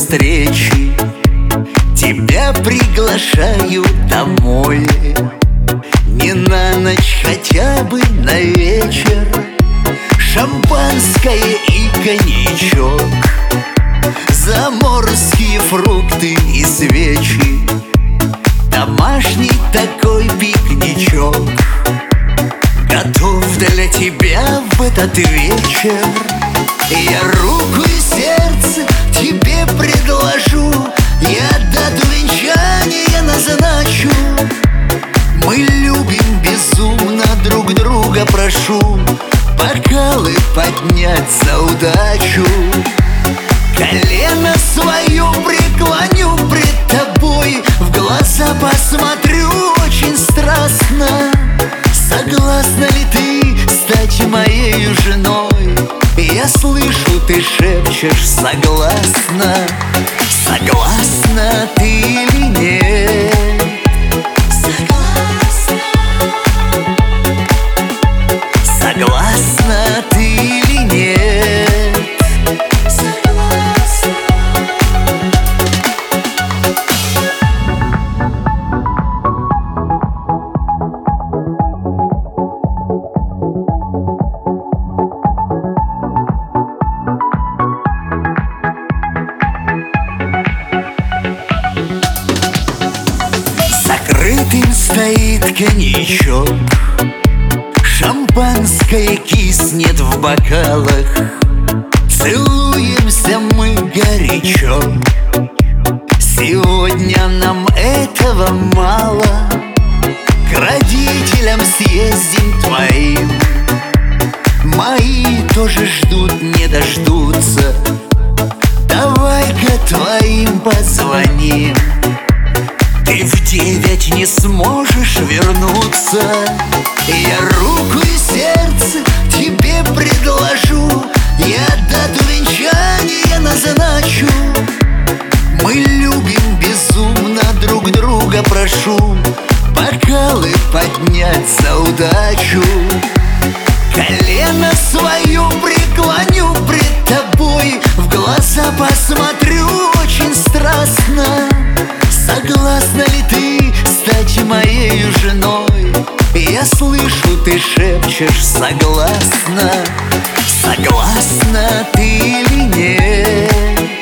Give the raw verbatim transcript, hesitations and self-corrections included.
встречи тебя приглашаю домой. Не на ночь, хотя бы на вечер. Шампанское и коньячок, заморские фрукты и свечи, домашний такой пикничок. Готов для тебя в этот вечер. Я руку и сердце тебе предложу, я дату венчания назначу. Мы любим безумно друг друга, прошу бокалы поднять за удачу. Колено свое преклоню пред тобой, в глаза посмотрю очень страстно. Согласна ли ты стать моею женой? Я слышу, ты шепчешь согласна. Согласна ты или нет? Согласна ты или нет? Согласна. Закрытым стоит коньячок, шампанское киснет в бокалах. Целуемся мы горячо, сегодня нам этого мало. К родителям съездим твоим, мои тоже ждут, не дождутся. Давай-ка твоим позвоним. Ты в девять не сможешь вернуться. Я руку и сердце тебе предложу, я дату венчания назначу. Мы любим безумно друг друга, прошу бокалы поднять за удачу. Колено свое преклоню пред тобой, в глаза посмотрю очень страстно. Согласна ли ты стать моею женой? Я слышу, ты шепчешь согласна. Согласна ты или нет?